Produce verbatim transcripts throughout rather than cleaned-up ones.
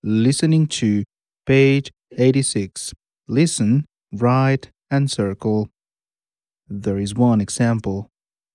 listening to page eighty-six. Listen, write, and circle. There is one example.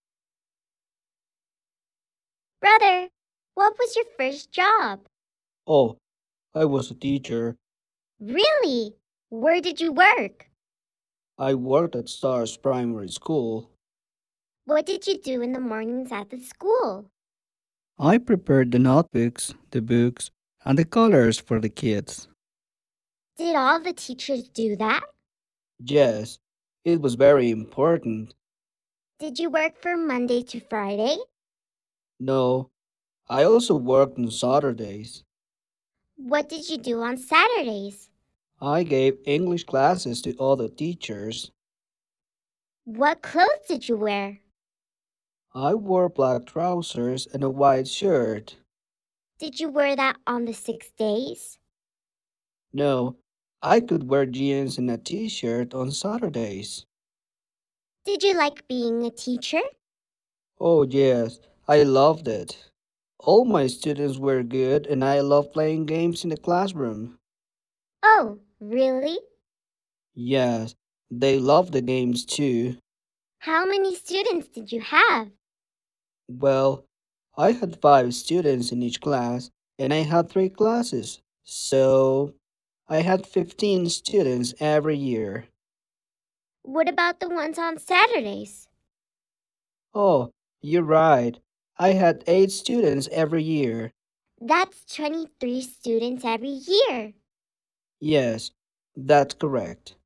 Brother, what was your first job? Oh, I was a teacher. Really? Where did you work? I worked at Stars Primary School. What did you do in the mornings at the school? I prepared the notebooks, the books, and the colors for the kids. Did all the teachers do that? Yes, it was very important. Did you work from Monday to Friday? No, I also worked on Saturdays. What did you do on Saturdays? I gave English classes to other teachers. What clothes did you wear? I wore black trousers and a white shirt. Did you wear that on the six days? No, I could wear jeans and a t-shirt on Saturdays. Did you like being a teacher? Oh yes, I loved it. All my students were good and I loved playing games in the classroom. Oh, really? Yes, they loved the games too. How many students did you have? Well, I had five students in each class and I had three classes, so I had fifteen students every year. What about the ones on Saturdays? Oh, you're right. I had eight students every year. That's twenty-three students every year. Yes, that's correct.